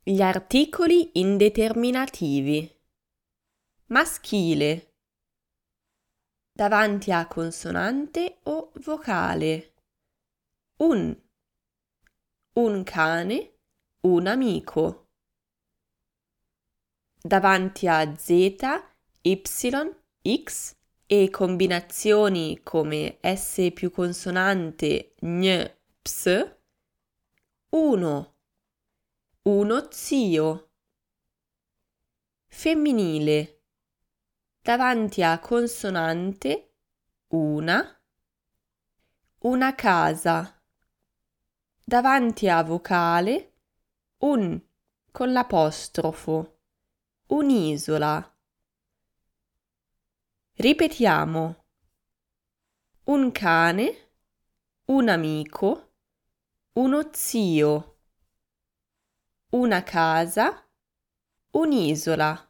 Gli articoli indeterminativi. Maschile. Davanti a consonante o vocale. Un cane, un amico. Davanti a Z, Y, X e combinazioni come S più consonante, Gn, Ps, uno zio. Femminile. Davanti a consonante, una casa. Davanti a vocale, un con l'apostrofo, un'isola. Ripetiamo. Un cane, un amico, uno zio, una casa, un'isola.